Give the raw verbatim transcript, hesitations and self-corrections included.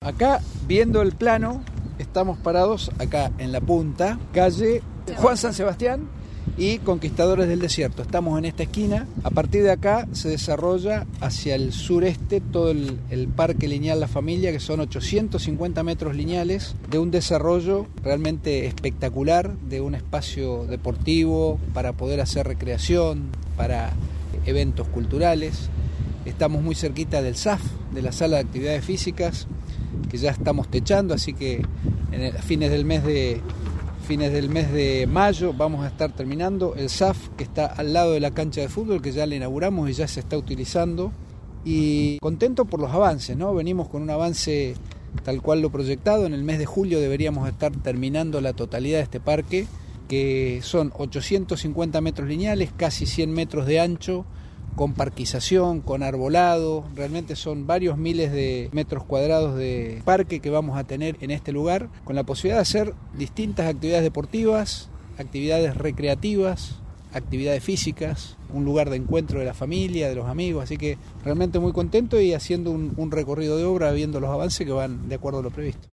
Acá, viendo el plano, estamos parados acá en la punta, calle Juan San Sebastián y Conquistadores del Desierto. Estamos en esta esquina. A partir de acá se desarrolla hacia el sureste todo el, el Parque Lineal La Familia, que son ochocientos cincuenta metros lineales de un desarrollo realmente espectacular, de un espacio deportivo para poder hacer recreación, para eventos culturales. Estamos muy cerquita del S A F, de la Sala de Actividades Físicas, que ya estamos techando, así que en el, a fines del mes de fines del mes de mayo vamos a estar terminando el S A F, que está al lado de la cancha de fútbol, que ya la inauguramos y ya se está utilizando, y contento por los avances, ¿no? Venimos con un avance tal cual lo proyectado. En el mes de julio deberíamos estar terminando la totalidad de este parque, que son ochocientos cincuenta metros lineales, casi cien metros de ancho, con parquización, con arbolado. Realmente son varios miles de metros cuadrados de parque que vamos a tener en este lugar, con la posibilidad de hacer distintas actividades deportivas, actividades recreativas, actividades físicas, un lugar de encuentro de la familia, de los amigos. Así que realmente muy contento y haciendo un, un recorrido de obra, viendo los avances que van de acuerdo a lo previsto.